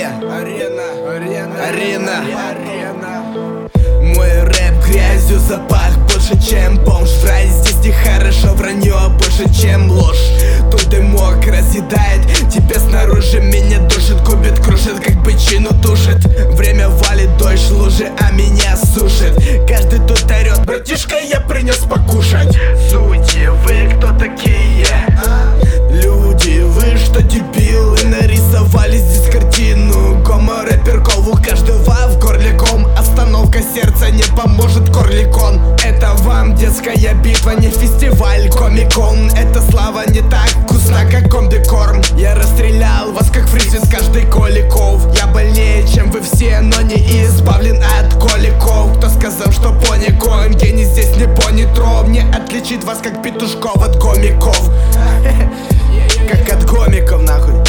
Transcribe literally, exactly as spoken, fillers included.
арена, арена, арена, арена. Мой рэп грязью запах больше, чем бомж. Фрайз здесь нехорошо, вранье больше, чем ложь. Тут дымок разъедает тебя снаружи, меня душит, губит, крушит, как бычину тушит. Время валит дождь, лужи, а меня сушит. Каждый тут орет: братишка, я принес покушать. Сути, вы кто такие? Люди, вы что, дебилы? Нарисовали здесь картину гомо-рэпер-кол. У каждого в горле ком. Остановка сердца не поможет корликон. Это вам детская битва, не фестиваль комик-кон. Эта слава не так вкусна, как комбикорм. Я расстрелял вас, как фризис, каждый коликов. Я больнее, чем вы все, но не избавлен от коликов. Кто сказал, что пони-коин гений здесь не пони-троп. Не отличит вас, как петушков от гомиков. Как от гомиков, нахуй.